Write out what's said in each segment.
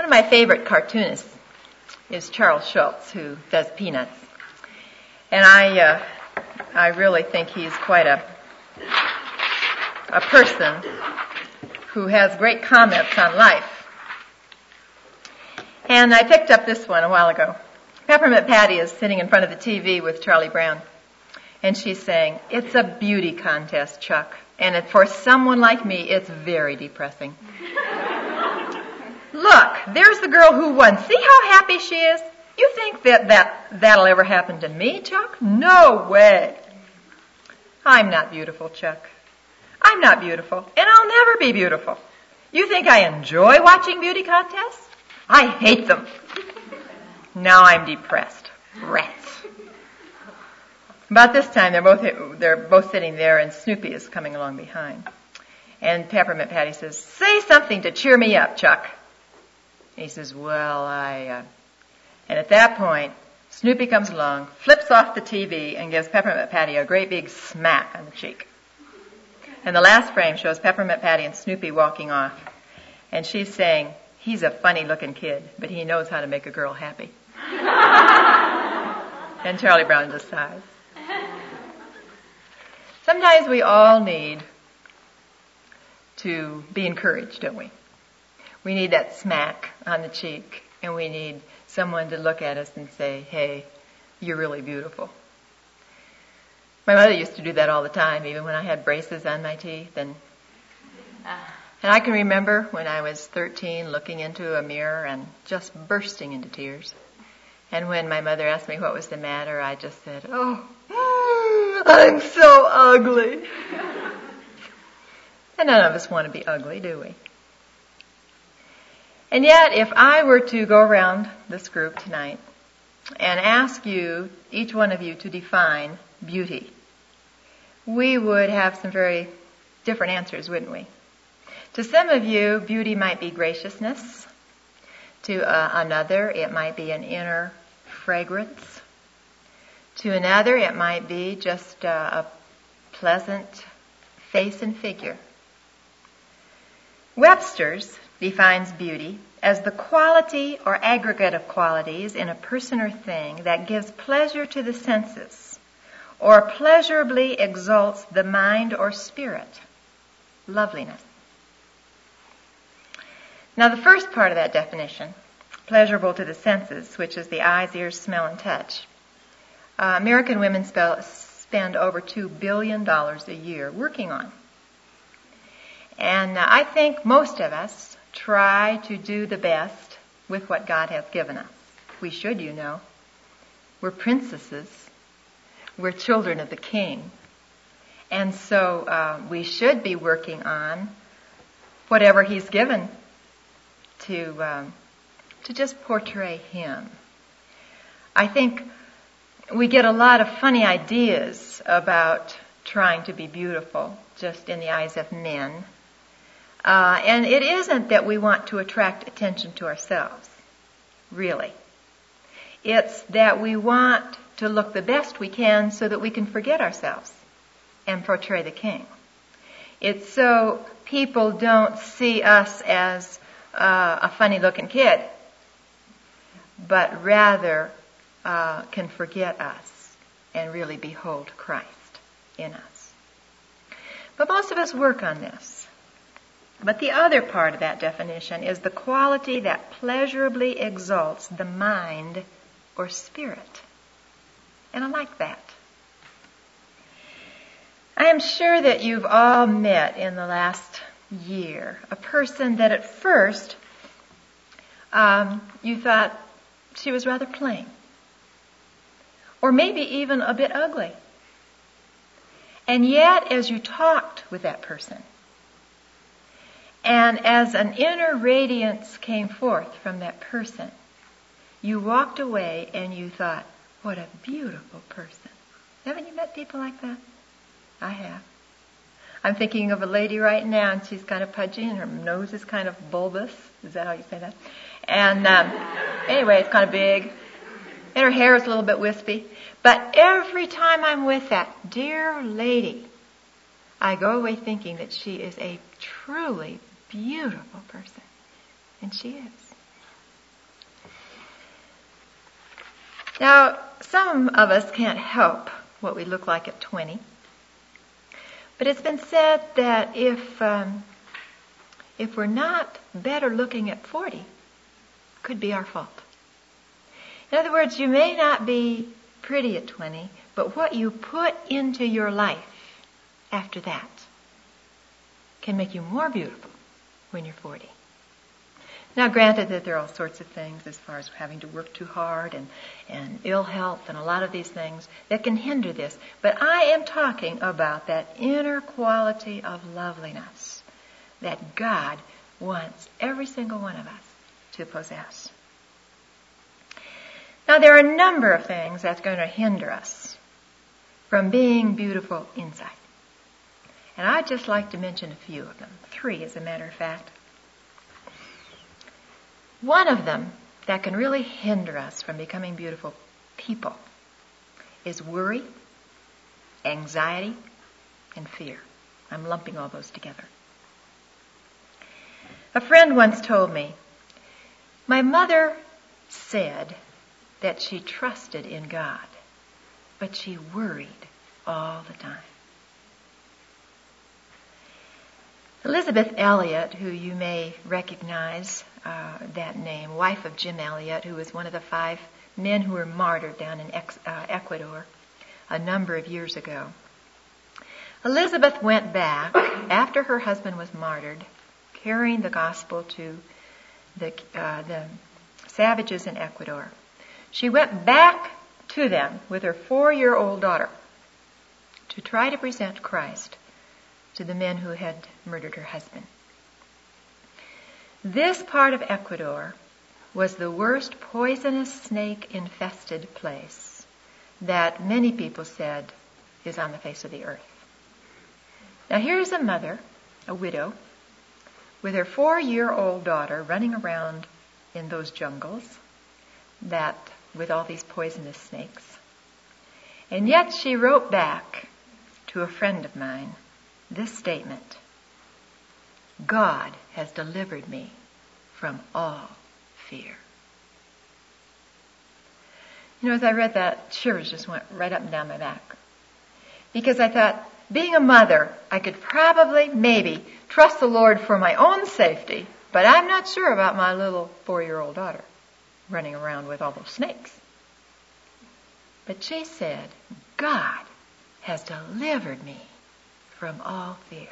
One of my favorite cartoonists is Charles Schulz, who does Peanuts. And I really think he's quite a person who has great comments on life. And I picked up this one a while ago. Peppermint Patty is sitting in front of the TV with Charlie Brown. And she's saying, "It's a beauty contest, Chuck. And for someone like me, it's very depressing." Look, there's the girl who won. See how happy she is? You think that'll ever happen to me, Chuck? No way. I'm not beautiful, Chuck. I'm not beautiful, and I'll never be beautiful. You think I enjoy watching beauty contests? I hate them. Now I'm depressed. Rats. About this time, they're both sitting there, and Snoopy is coming along behind. And Peppermint Patty says, "Say something to cheer me up, Chuck." And he says, "Well, And at that point, Snoopy comes along, flips off the TV, and gives Peppermint Patty a great big smack on the cheek. And the last frame shows Peppermint Patty and Snoopy walking off. And she's saying, "He's a funny-looking kid, but he knows how to make a girl happy." And Charlie Brown just sighs. Sometimes we all need to be encouraged, don't we? We need that smack on the cheek, and we need someone to look at us and say, "Hey, you're really beautiful." My mother used to do that all the time, even when I had braces on my teeth. And I can remember when I was 13 looking into a mirror and just bursting into tears. And when my mother asked me what was the matter, I just said, "Oh, I'm so ugly." And none of us want to be ugly, do we? And yet, if I were to go around this group tonight and ask you, each one of you, to define beauty, we would have some very different answers, wouldn't we? To some of you, beauty might be graciousness. To another, it might be an inner fragrance. To another, it might be just a pleasant face and figure. Webster's defines beauty as the quality or aggregate of qualities in a person or thing that gives pleasure to the senses or pleasurably exalts the mind or spirit. Loveliness. Now, the first part of that definition, pleasurable to the senses, which is the eyes, ears, smell, and touch, American women spend over $2 billion a year working on. And I think most of us try to do the best with what God has given us. We should, you know. We're princesses. We're children of the King. And so we should be working on whatever He's given to just portray Him. I think we get a lot of funny ideas about trying to be beautiful just in the eyes of men. And it isn't that we want to attract attention to ourselves, really. It's that we want to look the best we can so that we can forget ourselves and portray the King. It's so people don't see us as a funny-looking kid, but rather can forget us and really behold Christ in us. But most of us work on this. But the other part of that definition is the quality that pleasurably exalts the mind or spirit. And I like that. I am sure that you've all met in the last year a person that at first you thought she was rather plain. Or maybe even a bit ugly. And yet, as you talked with that person, and as an inner radiance came forth from that person, you walked away and you thought, what a beautiful person. Haven't you met people like that? I have. I'm thinking of a lady right now, and she's kind of pudgy, and her nose is kind of bulbous. Is that how you say that? And anyway, it's kind of big. And her hair is a little bit wispy. But every time I'm with that dear lady, I go away thinking that she is a truly beautiful person. And she is. Now, some of us can't help what we look like at 20. But it's been said that if we're not better looking at 40, it could be our fault. In other words, you may not be pretty at 20, but what you put into your life after that can make you more beautiful when you're 40. Now, granted that there are all sorts of things as far as having to work too hard and ill health and a lot of these things that can hinder this. But I am talking about that inner quality of loveliness that God wants every single one of us to possess. Now, there are a number of things that's going to hinder us from being beautiful inside. And I'd just like to mention a few of them. 3, as a matter of fact. One of them that can really hinder us from becoming beautiful people is worry, anxiety, and fear. I'm lumping all those together. A friend once told me, my mother said that she trusted in God, but she worried all the time. Elizabeth Elliot, who you may recognize that name, wife of Jim Elliot, who was one of the 5 men who were martyred down in Ecuador a number of years ago. Elizabeth went back after her husband was martyred, carrying the gospel to the savages in Ecuador. She went back to them with her 4-year-old daughter to try to present Christ to the men who had murdered her husband. This part of Ecuador was the worst poisonous snake-infested place that many people said is on the face of the earth. Now here's a mother, a widow, with her 4-year-old daughter running around in those jungles with all these poisonous snakes. And yet she wrote back to a friend of mine this statement: God has delivered me from all fear. You know, as I read that, shivers just went right up and down my back. Because I thought, being a mother, I could probably, maybe, trust the Lord for my own safety, but I'm not sure about my little 4-year-old daughter running around with all those snakes. But she said, God has delivered me from all fear.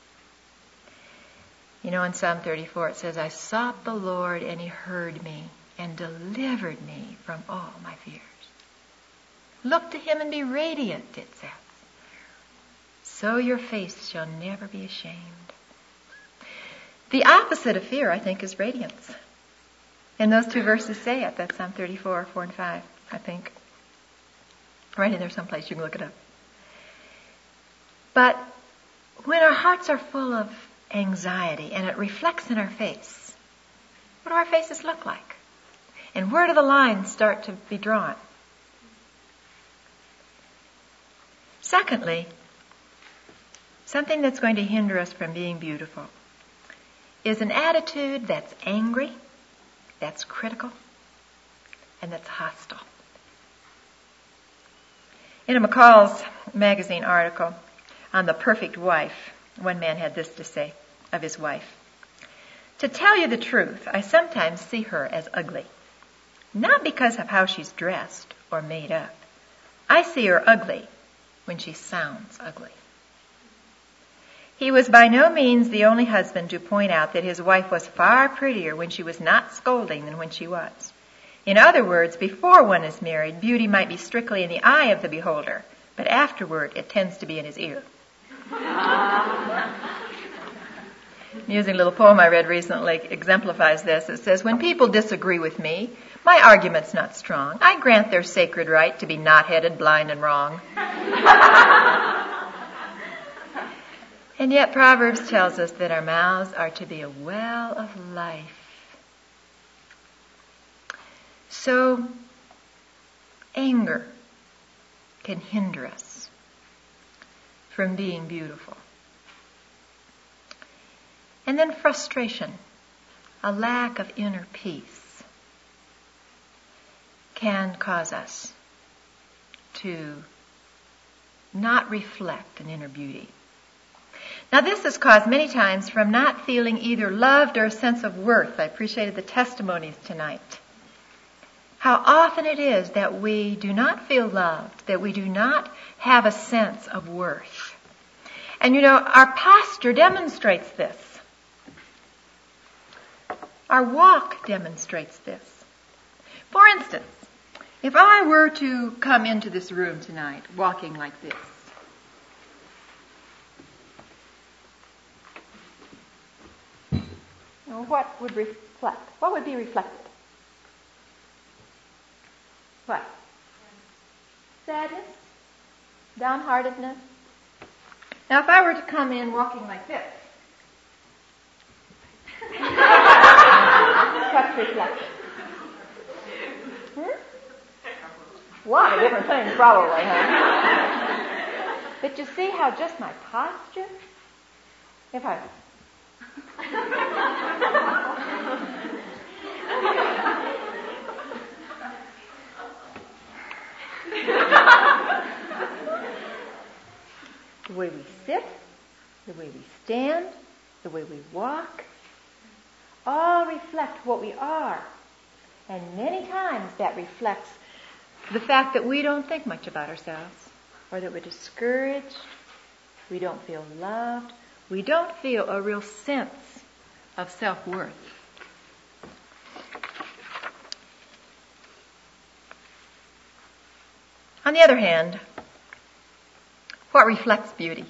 You know, in Psalm 34 it says, I sought the Lord and He heard me and delivered me from all my fears. Look to Him and be radiant, it says. So your face shall never be ashamed. The opposite of fear, I think, is radiance. And those 2 verses say it. That's Psalm 34, 4 and 5, I think. Right in there someplace. You can look it up. But when our hearts are full of anxiety and it reflects in our face, what do our faces look like? And where do the lines start to be drawn? Secondly, something that's going to hinder us from being beautiful is an attitude that's angry, that's critical, and that's hostile. In a McCall's magazine article on the perfect wife, one man had this to say of his wife: to tell you the truth, I sometimes see her as ugly. Not because of how she's dressed or made up. I see her ugly when she sounds ugly. He was by no means the only husband to point out that his wife was far prettier when she was not scolding than when she was. In other words, before one is married, beauty might be strictly in the eye of the beholder, but afterward it tends to be in his ear. Amusing little poem I read recently exemplifies this. It says, when people disagree with me, my argument's not strong. I grant their sacred right to be knot-headed, blind, and wrong. And yet Proverbs tells us that our mouths are to be a well of life. So, anger can hinder us from being beautiful. And then frustration, a lack of inner peace. can cause us to not reflect an inner beauty. Now this is caused many times from not feeling either loved or a sense of worth. I appreciated the testimonies tonight. How often it is that we do not feel loved, that we do not have a sense of worth. And our posture demonstrates this. Our walk demonstrates this. For instance, if I were to come into this room tonight walking like this, what would reflect? What would be reflected? What? Sadness? Downheartedness? Now if I were to come in walking like this, what's reflected? A lot of different things probably, huh? But you see how just my posture, if I the way we sit, the way we stand, the way we walk, all reflect what we are. And many times that reflects the fact that we don't think much about ourselves, or that we're discouraged, we don't feel loved, we don't feel a real sense of self-worth. On the other hand, what reflects beauty?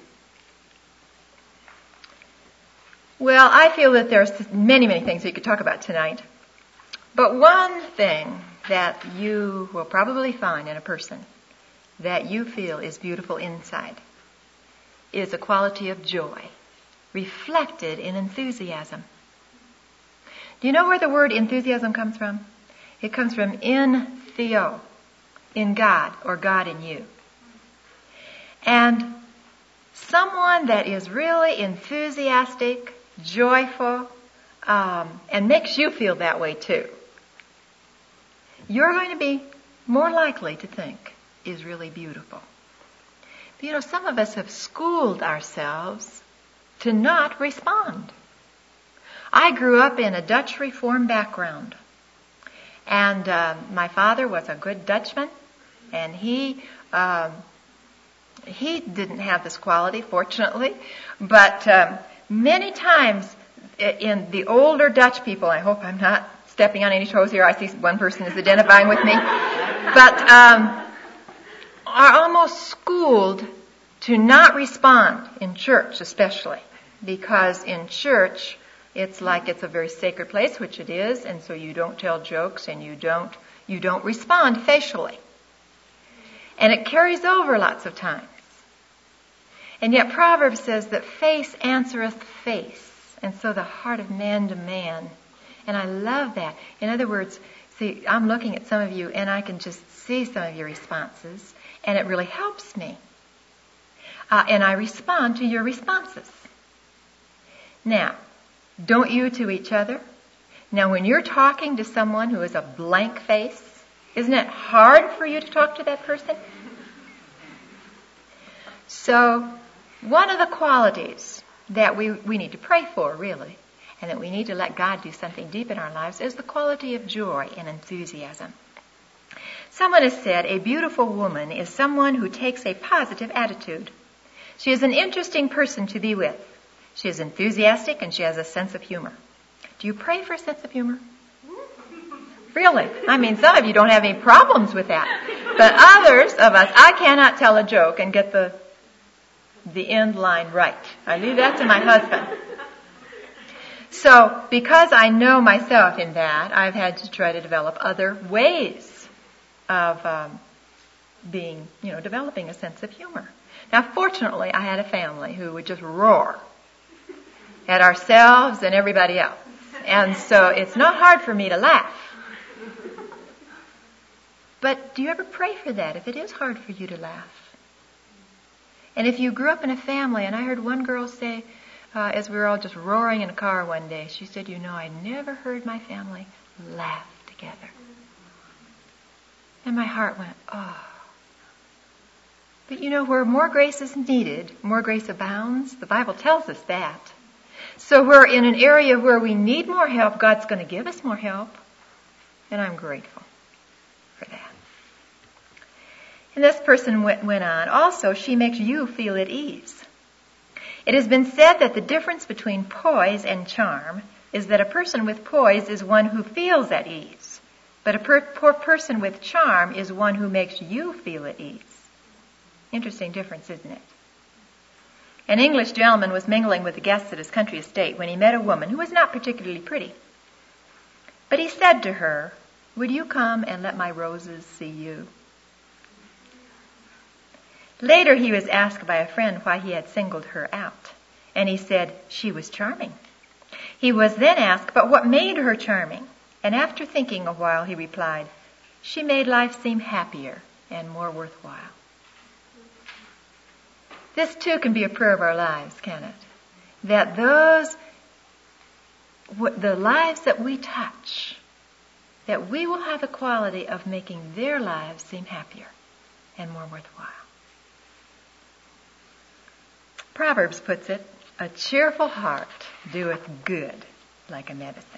Well, I feel that there's many, many things we could talk about tonight. But one thing that you will probably find in a person that you feel is beautiful inside is a quality of joy reflected in enthusiasm. Do you know where the word enthusiasm comes from? It comes from in theo, in God, or God in you. And someone that is really enthusiastic, joyful, and makes you feel that way too, you're going to be more likely to think is really beautiful. But some of us have schooled ourselves to not respond. I grew up in a Dutch Reform background. And my father was a good Dutchman, and he didn't have this quality, fortunately. But many times in the older Dutch people, I hope I'm not stepping on any toes here. I see one person is identifying with me. But are almost schooled to not respond in church, especially. Because in church, it's like it's a very sacred place, which it is, and so you don't tell jokes and you don't respond facially. And it carries over lots of times. And yet Proverbs says that face answereth face, and so the heart of man to man. And I love that. In other words, see, I'm looking at some of you and I can just see some of your responses, and it really helps me. And I respond to your responses. Now, don't you to each other? Now, when you're talking to someone who is a blank face, isn't it hard for you to talk to that person? So, one of the qualities that we need to pray for, really, and that we need to let God do something deep in our lives, is the quality of joy and enthusiasm. Someone has said a beautiful woman is someone who takes a positive attitude. She is an interesting person to be with. She is enthusiastic and she has a sense of humor. Do you pray for a sense of humor? Really? I mean, some of you don't have any problems with that. But others of us, I cannot tell a joke and get the end line right. I leave that to my husband. So, because I know myself in that, I've had to try to develop other ways of developing a sense of humor. Now, fortunately, I had a family who would just roar at ourselves and everybody else. And so it's not hard for me to laugh. But do you ever pray for that if it is hard for you to laugh? And if you grew up in a family, and I heard one girl say, as we were all just roaring in a car one day, she said, I never heard my family laugh together. And my heart went, oh. But you know, where more grace is needed, more grace abounds. The Bible tells us that. So we're in an area where we need more help. God's going to give us more help. And I'm grateful for that. And this person went on. Also, she makes you feel at ease. It has been said that the difference between poise and charm is that a person with poise is one who feels at ease. But a person with charm is one who makes you feel at ease. Interesting difference, isn't it? An English gentleman was mingling with the guests at his country estate when he met a woman who was not particularly pretty. But he said to her, "Would you come and let my roses see you?" Later he was asked by a friend why he had singled her out, and he said she was charming. He was then asked, but what made her charming? And after thinking a while, he replied, she made life seem happier and more worthwhile. This too can be a prayer of our lives, can it? That the lives that we touch, that we will have the quality of making their lives seem happier and more worthwhile. Proverbs puts it, a cheerful heart doeth good like a medicine.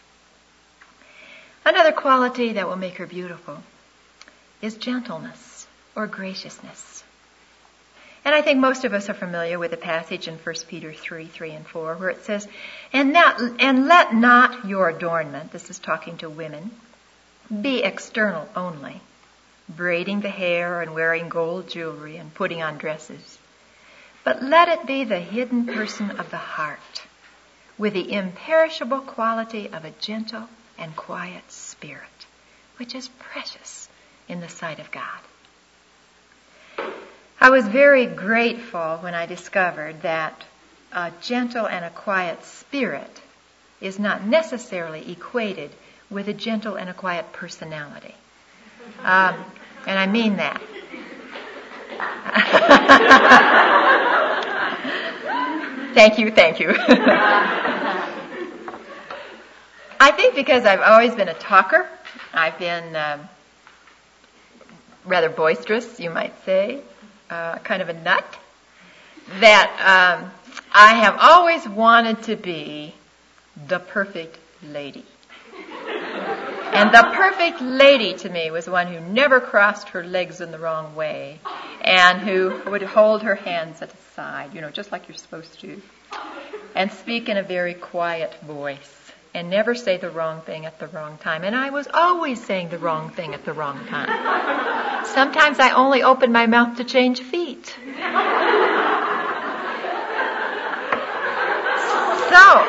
Another quality that will make her beautiful is gentleness or graciousness. And I think most of us are familiar with the passage in 1 Peter 3 and 4, where it says, and let not your adornment, this is talking to women, be external only, braiding the hair and wearing gold jewelry and putting on dresses. But let it be the hidden person of the heart, with the imperishable quality of a gentle and quiet spirit, which is precious in the sight of God. I was very grateful when I discovered that a gentle and a quiet spirit is not necessarily equated with a gentle and a quiet personality. And I mean that. Thank you. I think because I've always been a talker, I've been rather boisterous, you might say, kind of a nut, that I have always wanted to be the perfect lady. And the perfect lady to me was one who never crossed her legs in the wrong way and who would hold her hands at the side, just like you're supposed to, and speak in a very quiet voice and never say the wrong thing at the wrong time. And I was always saying the wrong thing at the wrong time. Sometimes I only opened my mouth to change feet. So,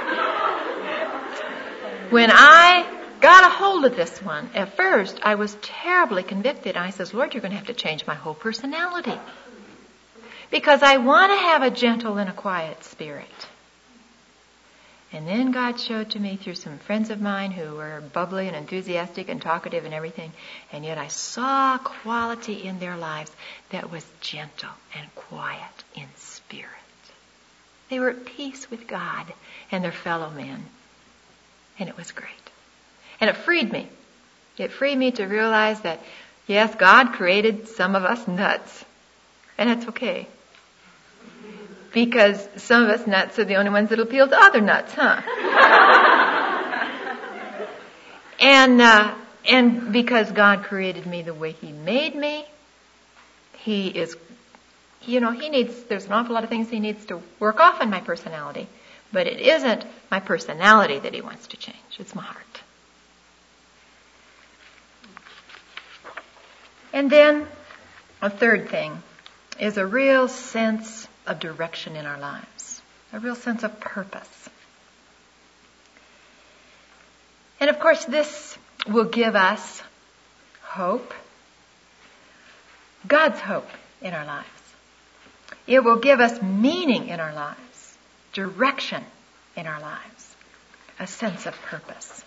when I got a hold of this one, at first I was terribly convicted. I says, Lord, you're going to have to change my whole personality. Because I want to have a gentle and a quiet spirit. And then God showed to me through some friends of mine who were bubbly and enthusiastic and talkative and everything. And yet I saw quality in their lives that was gentle and quiet in spirit. They were at peace with God and their fellow men. And it was great. And it freed me. It freed me to realize that, yes, God created some of us nuts. And that's okay. Because some of us nuts are the only ones that appeal to other nuts, huh? And because God created me the way He made me, He is, there's an awful lot of things He needs to work off in my personality. But it isn't my personality that He wants to change. It's my heart. And then a third thing is a real sense of direction in our lives, a real sense of purpose. And of course, this will give us hope, God's hope in our lives. It will give us meaning in our lives, direction in our lives, a sense of purpose.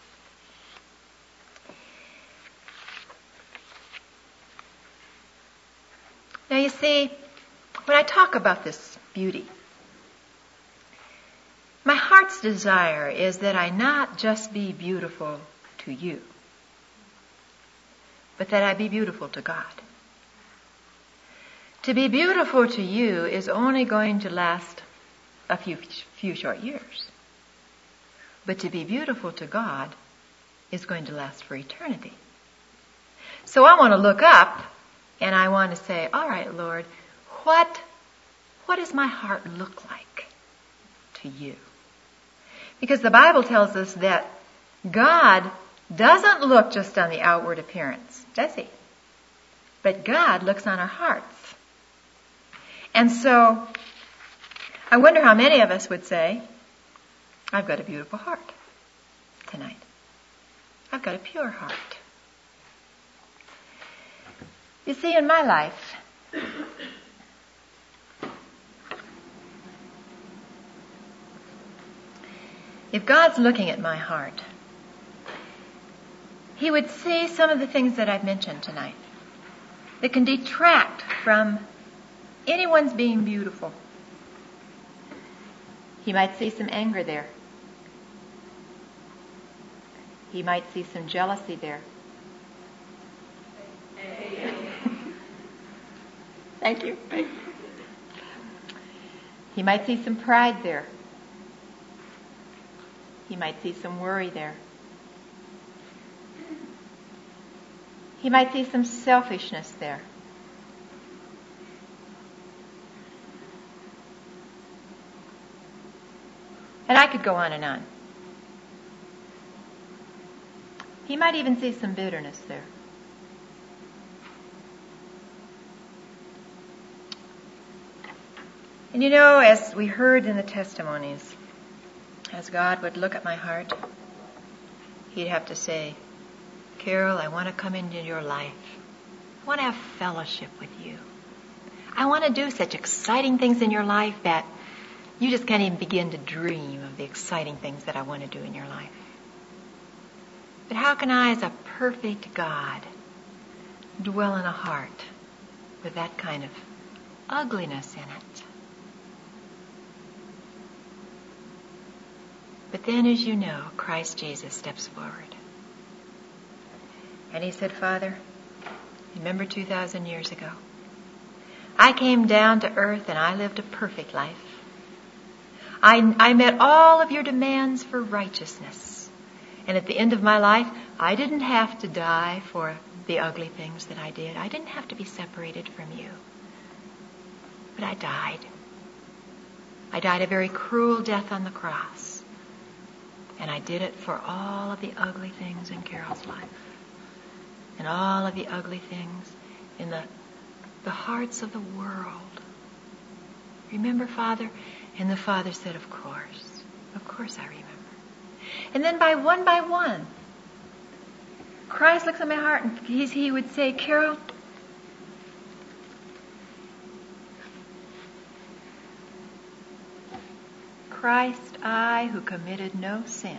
Now you see, when I talk about this beauty, my heart's desire is that I not just be beautiful to you, but that I be beautiful to God. To be beautiful to you is only going to last a few short years. But to be beautiful to God is going to last for eternity. So I want to look up and I want to say, all right, Lord, what does my heart look like to you? Because the Bible tells us that God doesn't look just on the outward appearance, does he? But God looks on our hearts. And so, I wonder how many of us would say, I've got a beautiful heart tonight. I've got a pure heart. You see, in my life, if God's looking at my heart, he would see some of the things that I've mentioned tonight that can detract from anyone's being beautiful. He might see some anger there. He might see some jealousy there. Thank you. He might see some pride there. He might see some worry there. He might see some selfishness there. And I could go on and on. He might even see some bitterness there. And you know, as we heard in the testimonies, as God would look at my heart, he'd have to say, Carol, I want to come into your life. I want to have fellowship with you. I want to do such exciting things in your life that you just can't even begin to dream of the exciting things that I want to do in your life. But how can I, as a perfect God, dwell in a heart with that kind of ugliness in it? But then, as you know, Christ Jesus steps forward. And he said, Father, remember 2,000 years ago? I came down to earth and I lived a perfect life. I met all of your demands for righteousness. And at the end of my life, I didn't have to die for the ugly things that I did. I didn't have to be separated from you. But I died. I died a very cruel death on the cross. And I did it for all of the ugly things in Carol's life. And all of the ugly things in the hearts of the world. Remember, Father? And the Father said, of course I remember. And then by one, Christ looks at my heart and he would say, Carol, Christ, I who committed no sin,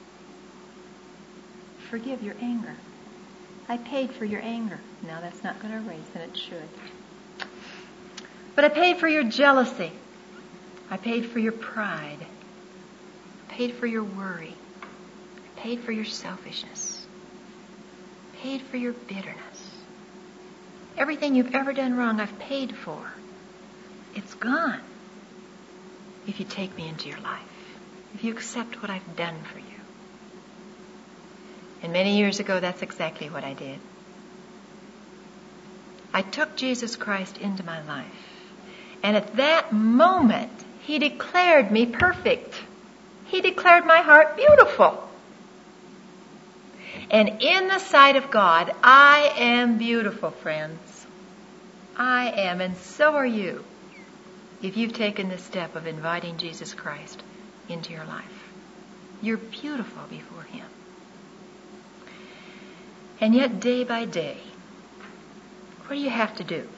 forgive your anger. I paid for your anger. Now that's not going to erase, and it should. But I paid for your jealousy. I paid for your pride. I paid for your worry. I paid for your selfishness. I paid for your bitterness. Everything you've ever done wrong, I've paid for. It's gone. If you take me into your life. If you accept what I've done for you. And many years ago, that's exactly what I did. I took Jesus Christ into my life. And at that moment, he declared me perfect. He declared my heart beautiful. And in the sight of God, I am beautiful, friends. I am, and so are you, if you've taken the step of inviting Jesus Christ into your life. You're beautiful before him. And yet, day by day, what do you have to do?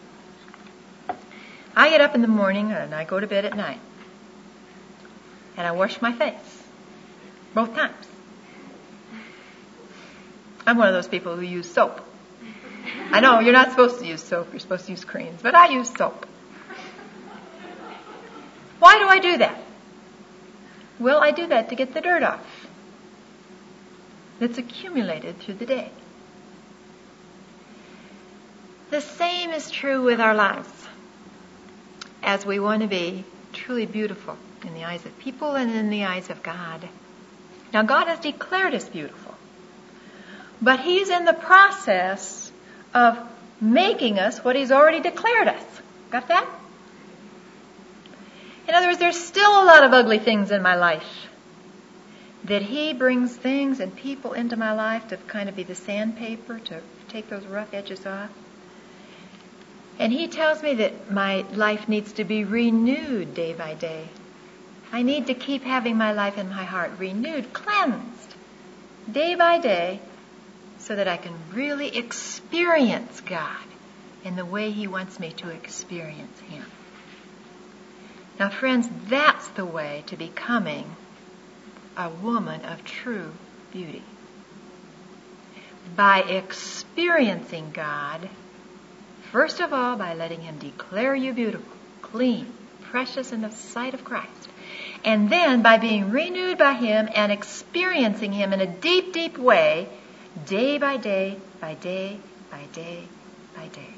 I get up in the morning and I go to bed at night. And I wash my face. Both times. I'm one of those people who use soap. I know, you're not supposed to use soap. You're supposed to use creams. But I use soap. Why do I do that? Well, I do that to get the dirt off that's accumulated through the day. The same is true with our lives. As we want to be truly beautiful in the eyes of people and in the eyes of God. Now, God has declared us beautiful. But He's in the process of making us what He's already declared us. Got that? In other words, there's still a lot of ugly things in my life. That He brings things and people into my life to kind of be the sandpaper, to take those rough edges off. And He tells me that my life needs to be renewed day by day. I need to keep having my life and my heart renewed, cleansed, day by day, so that I can really experience God in the way He wants me to experience Him. Now, friends, that's the way to becoming a woman of true beauty. By experiencing God, first of all, by letting Him declare you beautiful, clean, precious in the sight of Christ. And then by being renewed by Him and experiencing Him in a deep, deep way, day by day, by day, by day, by day.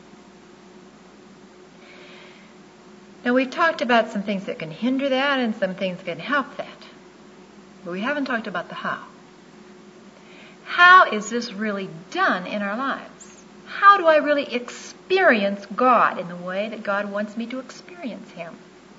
Now, we've talked about some things that can hinder that and some things that can help that. But we haven't talked about the how. How is this really done in our lives? How do I really experience God in the way that God wants me to experience Him?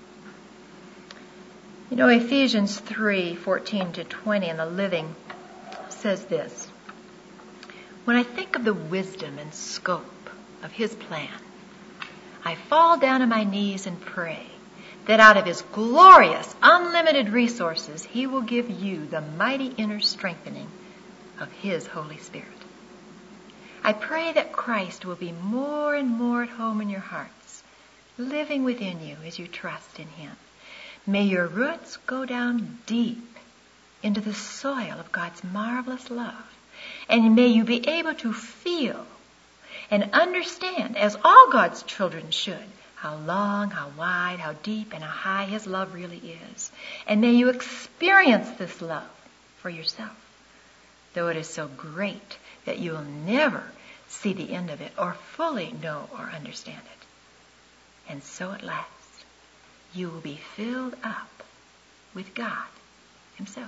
You know, Ephesians 3:14-20 in the Living says this. When I think of the wisdom and scope of His plan, I fall down on my knees and pray that out of His glorious, unlimited resources, He will give you the mighty inner strengthening of His Holy Spirit. I pray that Christ will be more and more at home in your hearts, living within you as you trust in Him. May your roots go down deep into the soil of God's marvelous love. And may you be able to feel and understand, as all God's children should, how long, how wide, how deep, and how high His love really is. And may you experience this love for yourself, though it is so great that you will never see the end of it or fully know or understand it. And so at last, you will be filled up with God Himself.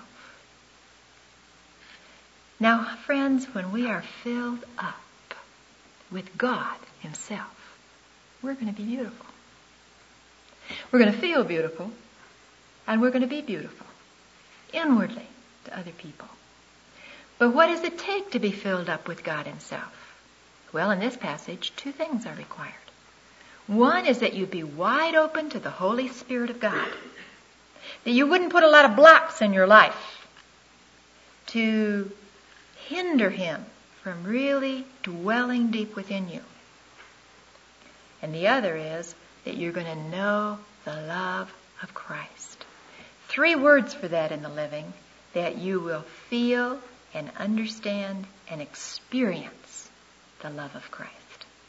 Now, friends, when we are filled up with God Himself, we're going to be beautiful. We're going to feel beautiful, and we're going to be beautiful inwardly to other people. But what does it take to be filled up with God Himself? Well, in this passage, two things are required. One is that you be wide open to the Holy Spirit of God. That you wouldn't put a lot of blocks in your life to hinder Him from really dwelling deep within you. And the other is that you're going to know the love of Christ. 3 words for that in the Living: that you will feel and understand and experience the love of Christ.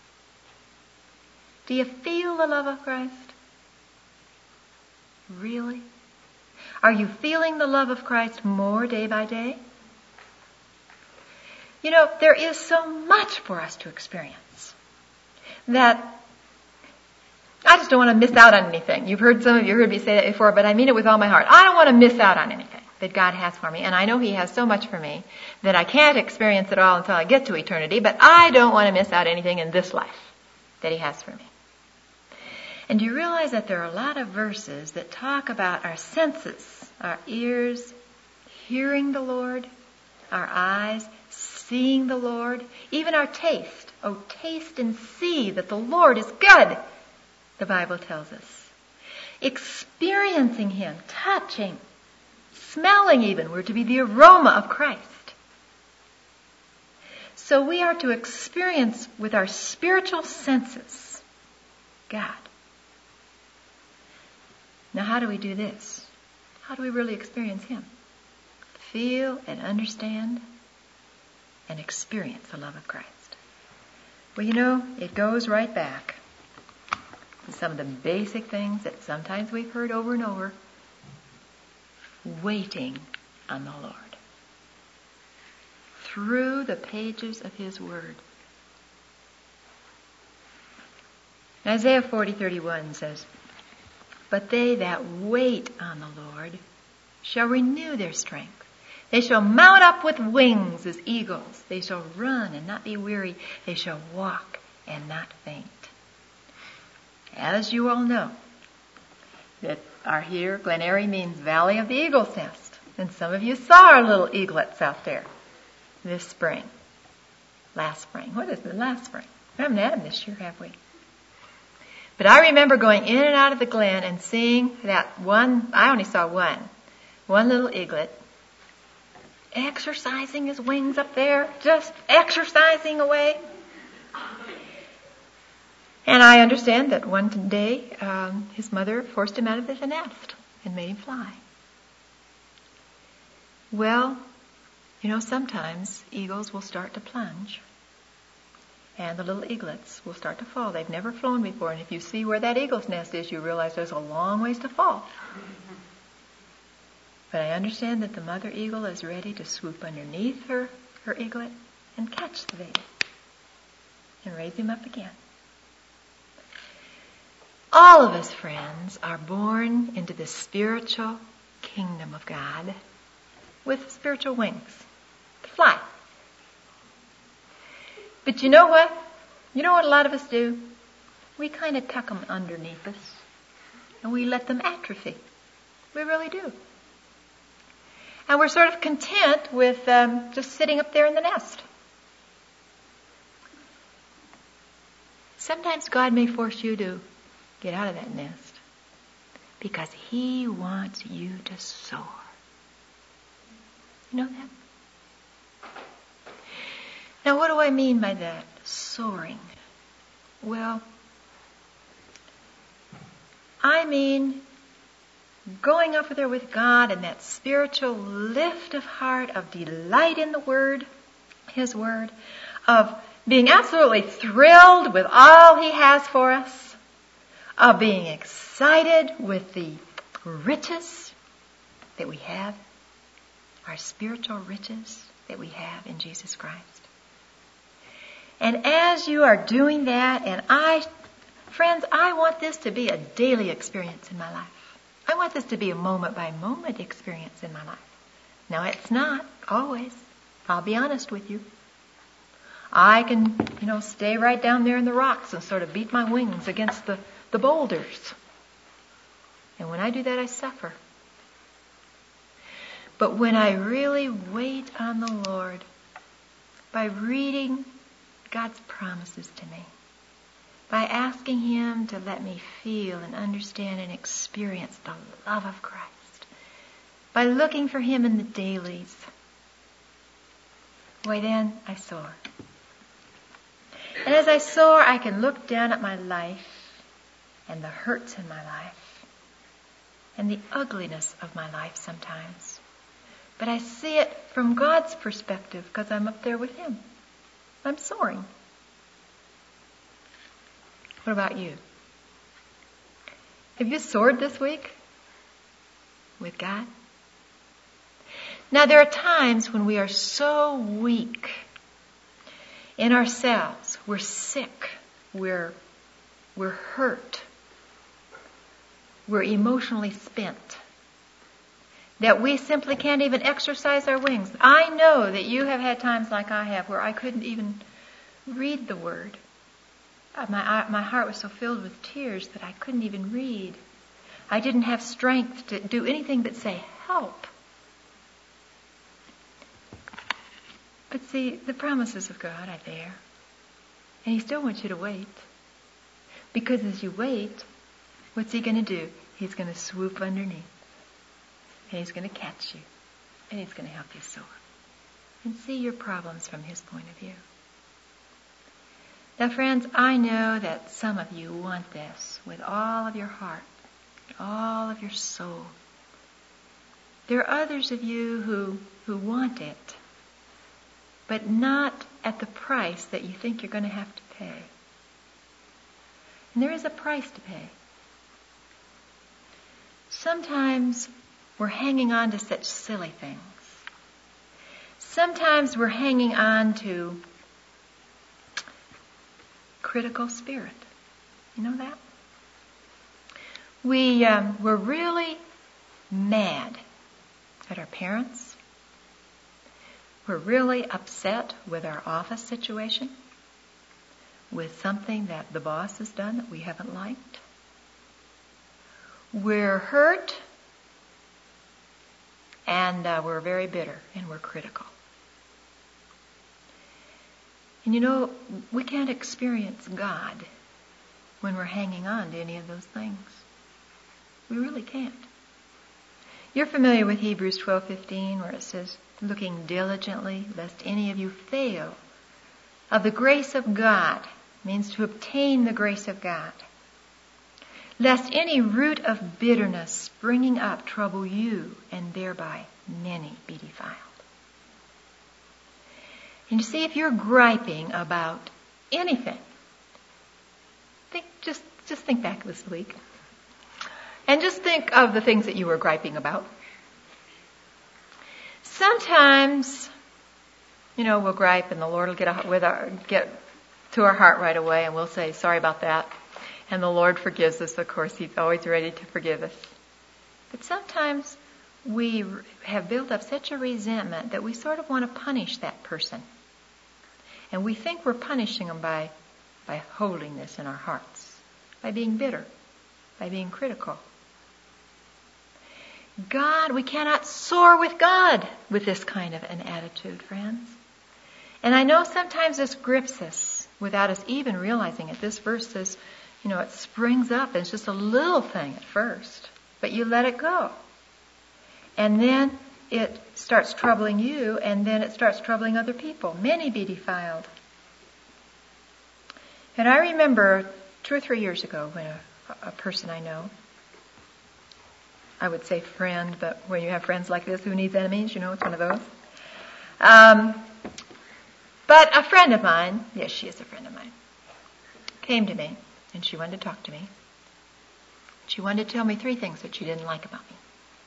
Do you feel the love of Christ? Really? Are you feeling the love of Christ more day by day? You know, there is so much for us to experience that I just don't want to miss out on anything. Some of you heard me say that before, but I mean it with all my heart. I don't want to miss out on anything that God has for me. And I know He has so much for me that I can't experience it all until I get to eternity, but I don't want to miss out anything in this life that He has for me. And do you realize that there are a lot of verses that talk about our senses, our ears hearing the Lord, our eyes seeing the Lord, even our taste. Oh, taste and see that the Lord is good, the Bible tells us. Experiencing Him, touching, smelling even. We're to be the aroma of Christ. So we are to experience with our spiritual senses God. Now, how do we do this? How do we really experience Him? Feel and understand and experience the love of Christ. Well, you know, it goes right back to some of the basic things that sometimes we've heard over and over. Waiting on the Lord. Through the pages of His Word. Isaiah 40:31 says, "But they that wait on the Lord shall renew their strength. They shall mount up with wings as eagles. They shall run and not be weary. They shall walk and not faint." As you all know, that are here, Glen Eyrie means Valley of the Eagle's Nest. And some of you saw our little eaglets out there this spring. Last spring. What is it? Last spring. We haven't had them this year, have we? But I remember going in and out of the glen and seeing that one, I only saw one little eaglet exercising his wings up there, just exercising away. And I understand that one day his mother forced him out of the nest and made him fly. Well, sometimes eagles will start to plunge. And the little eaglets will start to fall. They've never flown before. And if you see where that eagle's nest is, you realize there's a long ways to fall. But I understand that the mother eagle is ready to swoop underneath her eaglet and catch the baby and raise him up again. All of us, friends, are born into the spiritual kingdom of God with spiritual wings to fly. But you know what? You know what a lot of us do? We kind of tuck them underneath us and we let them atrophy. We really do. And we're sort of content with just sitting up there in the nest. Sometimes God may force you to get out of that nest because He wants you to soar. You know that? Now, what do I mean by that? Soaring. Well, I mean going up there with God in that spiritual lift of heart, of delight in the Word, His Word, of being absolutely thrilled with all He has for us, of being excited with the riches that we have, our spiritual riches that we have in Jesus Christ. And as you are doing that, and friends, I want this to be a daily experience in my life. I want this to be a moment-by-moment experience in my life. Now, it's not always. I'll be honest with you. I can, stay right down there in the rocks and sort of beat my wings against the boulders. And when I do that, I suffer. But when I really wait on the Lord by reading God's promises to me, by asking Him to let me feel and understand and experience the love of Christ, by looking for Him in the dailies, why then I soar. And as I soar, I can look down at my life and the hurts in my life and the ugliness of my life sometimes. But I see it from God's perspective because I'm up there with Him. I'm soaring. What about you? Have you soared this week with God? Now, there are times when we are so weak in ourselves. We're sick. We're hurt. We're emotionally spent, that we simply can't even exercise our wings. I know that you have had times like I have where I couldn't even read the Word. My heart was so filled with tears that I couldn't even read. I didn't have strength to do anything but say, help. But see, the promises of God are there. And He still wants you to wait. Because as you wait, what's He going to do? He's going to swoop underneath. And He's going to catch you. And He's going to help you soar. And see your problems from His point of view. Now, friends, I know that some of you want this with all of your heart, all of your soul. There are others of you who want it, but not at the price that you think you're going to have to pay. And there is a price to pay. Sometimes we're hanging on to such silly things. Sometimes we're hanging on to critical spirit. You know that? We're really mad at our parents. We're really upset with our office situation, with something that the boss has done that we haven't liked. We're hurt, and we're very bitter, and we're critical. And you know, we can't experience God when we're hanging on to any of those things. We really can't. You're familiar with Hebrews 12:15, where it says, looking diligently lest any of you fail of the grace of God, means to obtain the grace of God, lest any root of bitterness springing up trouble you, and thereby many be defiled. And you see, if you're griping about anything, just think back this week. And just think of the things that you were griping about. Sometimes, we'll gripe and the Lord will get to our heart right away, and we'll say, sorry about that. And the Lord forgives us, of course. He's always ready to forgive us. But sometimes we have built up such a resentment that we sort of want to punish that person. And we think we're punishing them by holding this in our hearts, by being bitter, by being critical. God, we cannot soar with God with this kind of an attitude, friends. And I know sometimes this grips us without us even realizing it. This verse says, it springs up. It's just a little thing at first, but you let it go. And then it starts troubling you, and then it starts troubling other people. Many be defiled. And I remember 2 or 3 years ago when a person I know, I would say friend, but when you have friends like this, who needs enemies? It's one of those. But a friend of mine, yes, she is a friend of mine, came to me, and she wanted to talk to me. She wanted to tell me 3 things that she didn't like about me.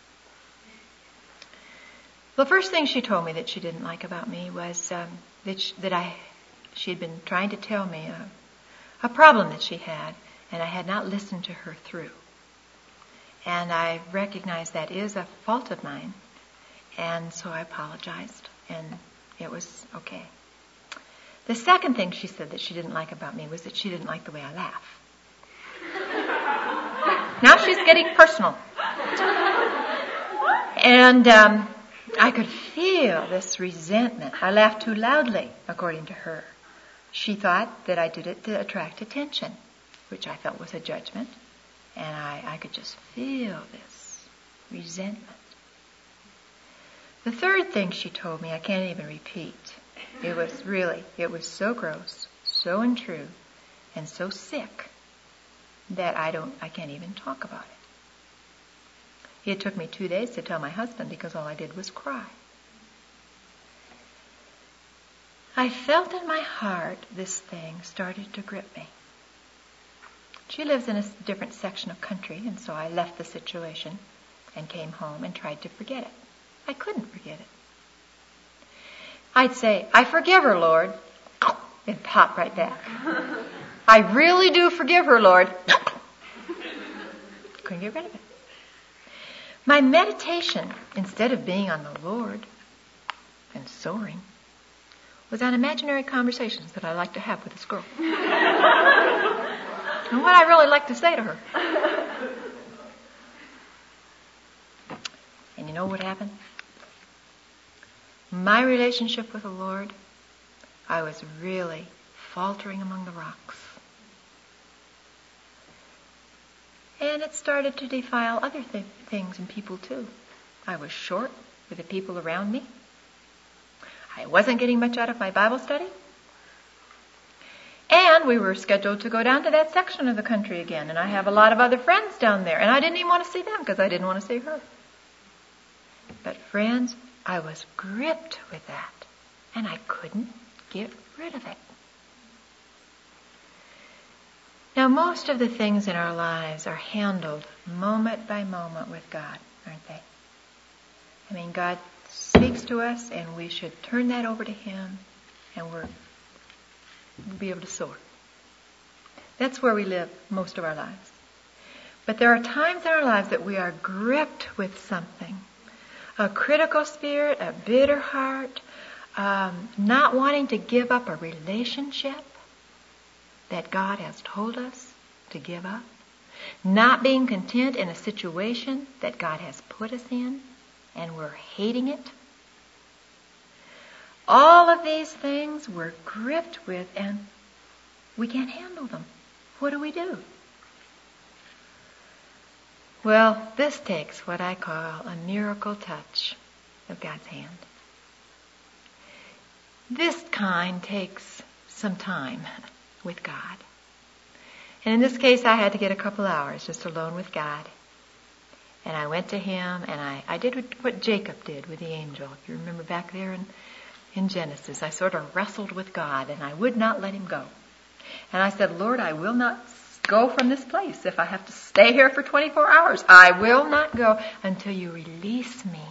The first thing she told me that she didn't like about me was she had been trying to tell me a problem that she had, and I had not listened to her through. And I recognized that is a fault of mine. And so I apologized, and it was okay. The second thing she said that she didn't like about me was that she didn't like the way I laugh. Now she's getting personal. And I could feel this resentment. I laughed too loudly, according to her. She thought that I did it to attract attention, which I felt was a judgment. And I could just feel this resentment. The third thing she told me, I can't even repeat. It was so gross, so untrue, and so sick that I can't even talk about it. It took me 2 days to tell my husband because all I did was cry. I felt in my heart this thing started to grip me. She lives in a different section of country, and so I left the situation and came home and tried to forget it. I couldn't forget it. I'd say, I forgive her, Lord. It'd pop right back. I really do forgive her, Lord. Couldn't get rid of it. My meditation, instead of being on the Lord and soaring, was on imaginary conversations that I like to have with this girl. And what I really like to say to her. And you know what happened? My relationship with the Lord, I was really faltering among the rocks. And it started to defile other things and people too. I was short with the people around me. I wasn't getting much out of my Bible study. And we were scheduled to go down to that section of the country again. And I have a lot of other friends down there. And I didn't even want to see them because I didn't want to see her. But friends, I was gripped with that. And I couldn't get rid of it. Now, most of the things in our lives are handled moment by moment with God, aren't they? I mean, God speaks to us and we should turn that over to Him and we'll be able to soar. That's where we live most of our lives. But there are times in our lives that we are gripped with something. A critical spirit, a bitter heart, not wanting to give up a relationship that God has told us to give up. Not being content in a situation that God has put us in, and we're hating it. All of these things we're gripped with, and we can't handle them. What do? Well, this takes what I call a miracle touch of God's hand. This kind takes some time with God. And in this case, I had to get a couple hours just alone with God. And I went to Him, and I did what Jacob did with the angel. If you remember back there in Genesis, I sort of wrestled with God, and I would not let Him go. And I said, Lord, I will not go from this place. If I have to stay here for 24 hours, I will not go until you release me.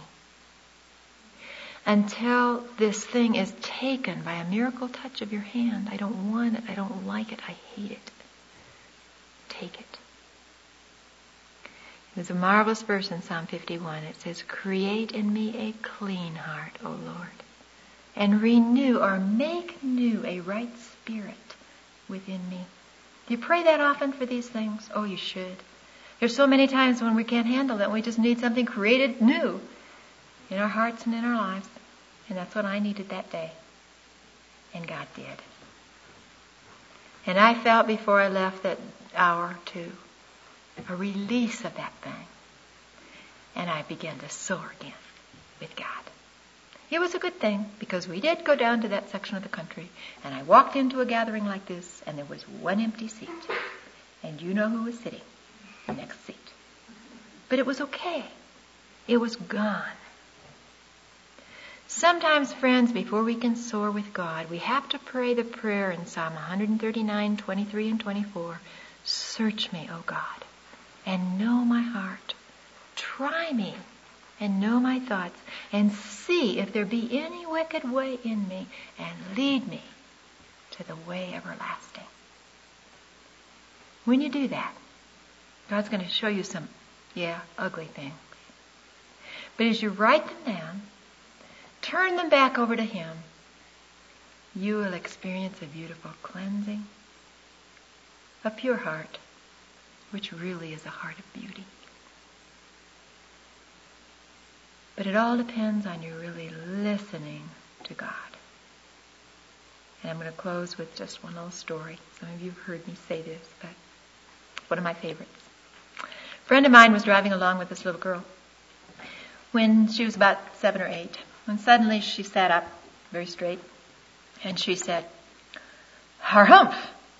Until this thing is taken by a miracle touch of your hand. I don't want it. I don't like it. I hate it. Take it. There's a marvelous verse in Psalm 51. It says, create in me a clean heart, O Lord, and renew or make new a right spirit within me. Do you pray that often for these things? Oh, you should. There's so many times when we can't handle it. We just need something created new in our hearts and in our lives. And that's what I needed that day. And God did. And I felt before I left that hour too, a release of that thing. And I began to soar again with God. It was a good thing, because we did go down to that section of the country, and I walked into a gathering like this, and there was one empty seat. And you know who was sitting? The next seat. But it was okay. It was gone. Sometimes, friends, before we can soar with God, we have to pray the prayer in Psalm 139, 23, and 24. Search me, O God, and know my heart. Try me and know my thoughts, and see if there be any wicked way in me, and lead me to the way everlasting. When you do that, God's going to show you some, ugly things. But as you write them down, turn them back over to Him, you will experience a beautiful cleansing, a pure heart, which really is a heart of beauty. But it all depends on you really listening to God. And I'm going to close with just one little story. Some of you have heard me say this, but one of my favorites. A friend of mine was driving along with this little girl when she was about 7 or 8. When suddenly she sat up very straight and she said, "Har humph!"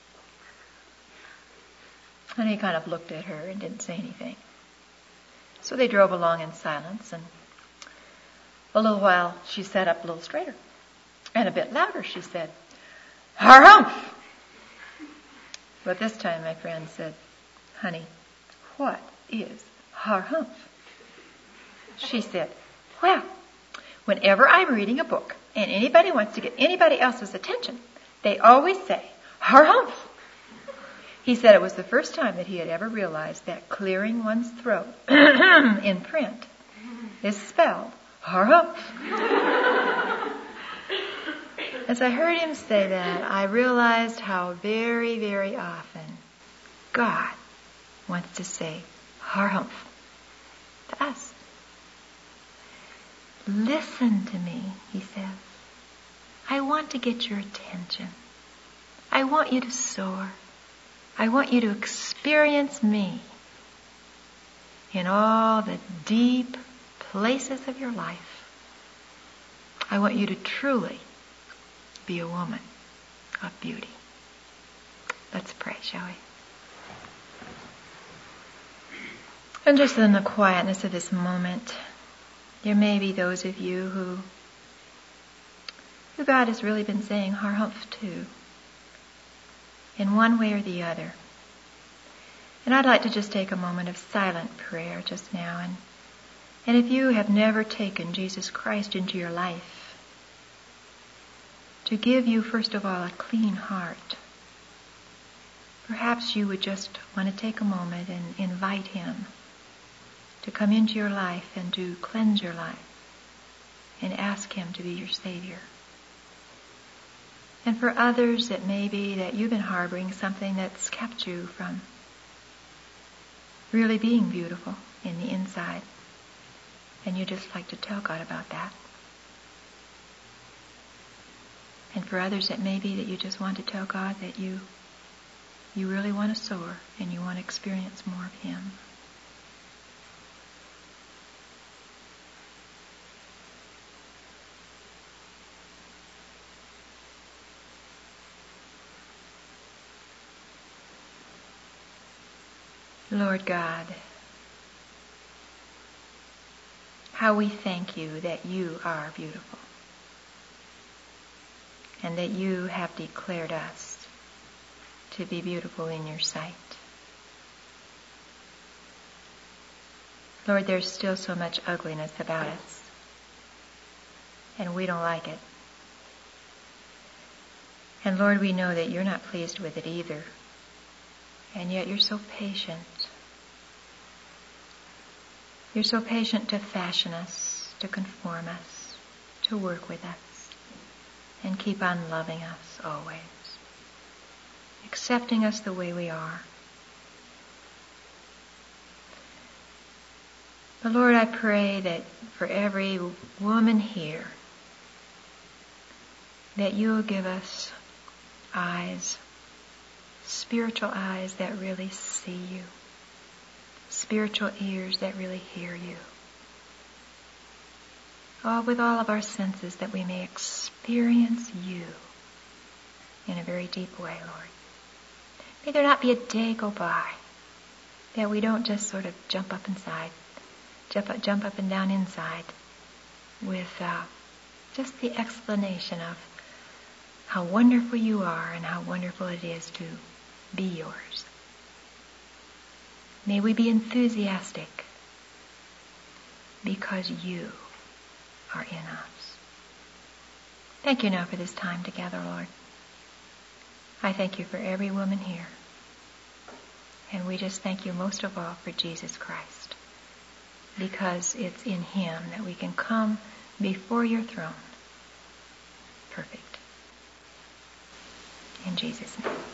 And he kind of looked at her and didn't say anything. So they drove along in silence, and a little while she sat up a little straighter. And a bit louder she said, "Har humph!" But this time my friend said, "Honey, what is har humph?" She said, "Well, whenever I'm reading a book and anybody wants to get anybody else's attention, they always say, 'Har humph.'" He said it was the first time that he had ever realized that clearing one's throat in print is spelled har humph. As I heard him say that, I realized how very, very often God wants to say har humph to us. Listen to me, he says. I want to get your attention. I want you to soar. I want you to experience me in all the deep places of your life. I want you to truly be a woman of beauty. Let's pray, shall we? And just in the quietness of this moment, there may be those of you who God has really been saying har humph to, in one way or the other. And I'd like to just take a moment of silent prayer just now. And if you have never taken Jesus Christ into your life, to give you, first of all, a clean heart, Perhaps you would just want to take a moment and invite Him to come into your life and to cleanse your life and ask Him to be your Savior. And for others, it may be that you've been harboring something that's kept you from really being beautiful in the inside. And you just like to tell God about that. And for others, it may be that you just want to tell God that you really want to soar and you want to experience more of Him. Lord God, how we thank you that you are beautiful and that you have declared us to be beautiful in your sight. Lord, there's still so much ugliness about us, and we don't like it. And Lord, we know that you're not pleased with it either, and yet you're so patient. You're so patient to fashion us, to conform us, to work with us, and keep on loving us always, accepting us the way we are. But Lord, I pray that for every woman here, that you will give us eyes, spiritual eyes that really see you, spiritual ears that really hear you. Oh, with all of our senses, that we may experience you in a very deep way, Lord. May there not be a day go by that we don't just sort of jump up and down inside with just the explanation of how wonderful you are and how wonderful it is to be yours. May we be enthusiastic because you are in us. Thank you now for this time together, Lord. I thank you for every woman here. And we just thank you most of all for Jesus Christ, because it's in Him that we can come before your throne perfect. In Jesus' name.